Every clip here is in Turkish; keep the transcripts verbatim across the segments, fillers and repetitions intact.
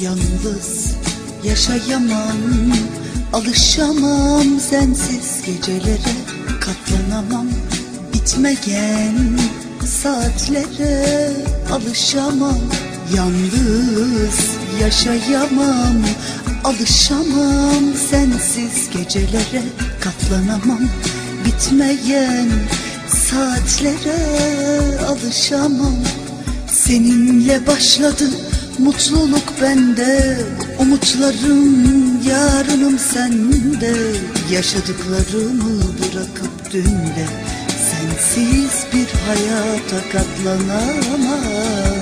Yalnız yaşayamam, alışamam sensiz gecelere, katlanamam bitmeyen saatlere, alışamam. Yalnız yaşayamam, alışamam sensiz gecelere, katlanamam bitmeyen saatlere, alışamam. Seninle başladı mutluluk bende, umutlarım yarınım sende. Yaşadıklarımı bırakıp dün de sensiz bir hayata katlanamam.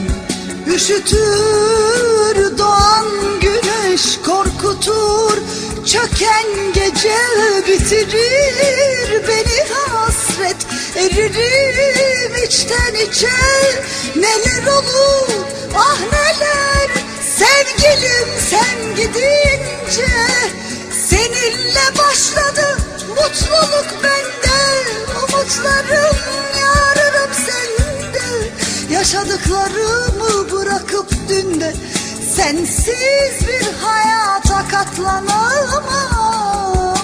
Üşütür doğan güneş, korkutur çöken gece, bitirir beni hasret, eririm içten içe. Neler olur ah neler sevgilim sen gidince, seninle başladı mutluluk bende, umutlarım yarınım sende. Yaşadıklarımı bırakıp dün de sensiz bir hayata katlanamam.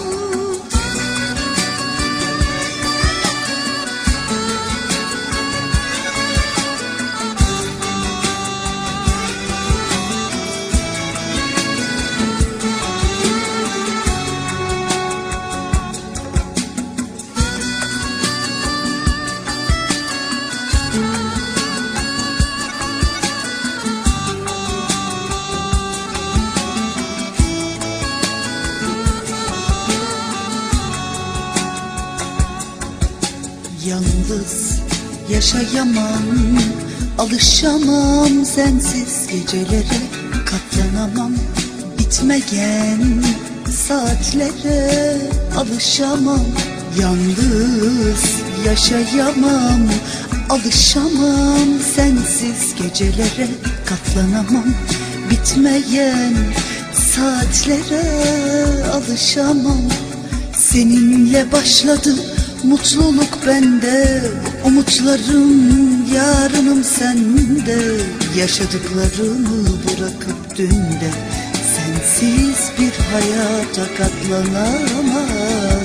Yalnız yaşayamam, alışamam sensiz gecelere, katlanamam bitmeyen saatlere, alışamam. Yalnız yaşayamam, alışamam sensiz gecelere, katlanamam bitmeyen saatlere, alışamam. Seninle başladı mutluluk bende, umutlarım yarınım sende. Yaşadıklarımı bırakıp dün de sensiz bir hayata katlanamam.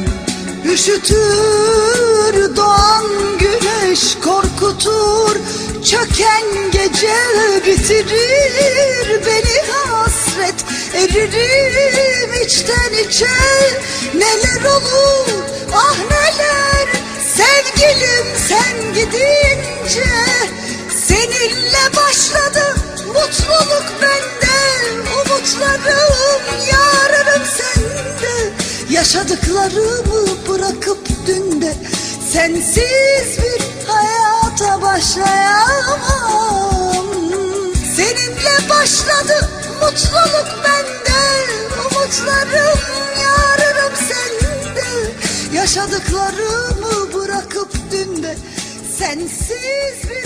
Üşütür doğan güneş, korkutur çöken gece, bitirir beni hasret, eririm içten içe. Neler olur ah neler sevgilim sen gidince, seninle başladı mutluluk bende, umutlarım yarınım sende. Yaşadıklarımı bırakıp dün de sensiz bir hayata başlayamam. Seninle başladı mutluluk bende, umutlarım yarınım sende. Yaşadıklarımı bırakıp dün de sensiz bir